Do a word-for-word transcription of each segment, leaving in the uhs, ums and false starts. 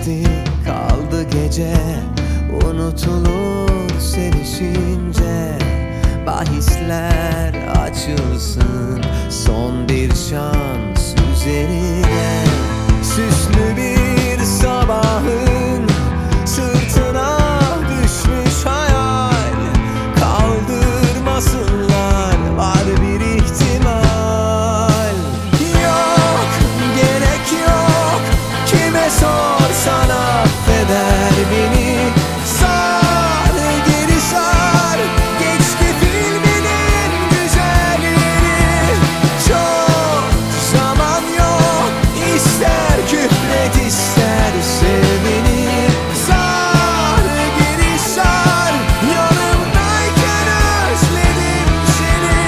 geçti kaldı gece, unutulur sevişince. Bahisler açılsın son bir şans üzerine. Süslü bir sabahın sırtına düşmüş hayal, kaldırmasınlar var bir ihtimal. Yok gerek yok, kime sorsan affeder beni. Sar geri sar, geçti filminin güzel yeri. Çok zaman yok, ister küfret ister sev beni. Sar geri sar, yanımdayken özledim seni.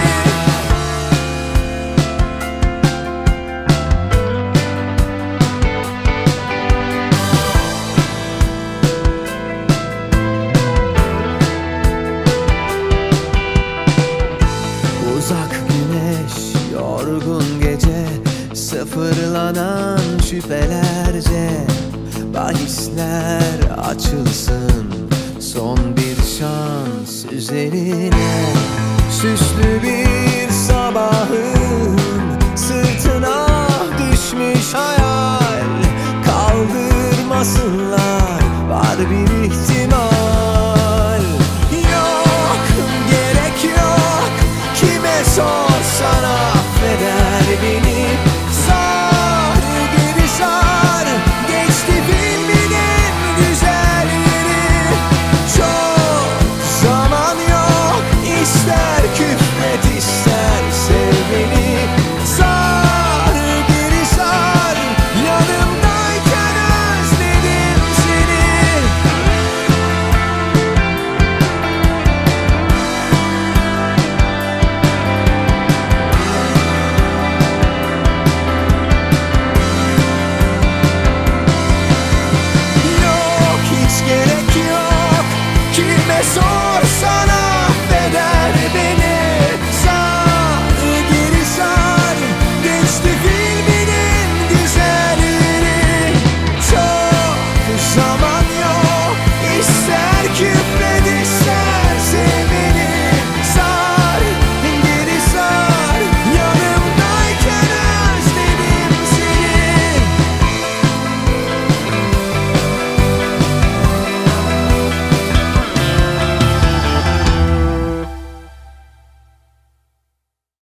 Uzak güneş, yorgun gece, sıfırlanan şüphelerce. Bahisler açılsın son bir şans üzerine. Süslü bir sabahın sırtına düşmüş hayal, kaldırmasınlar var bir ihtimal.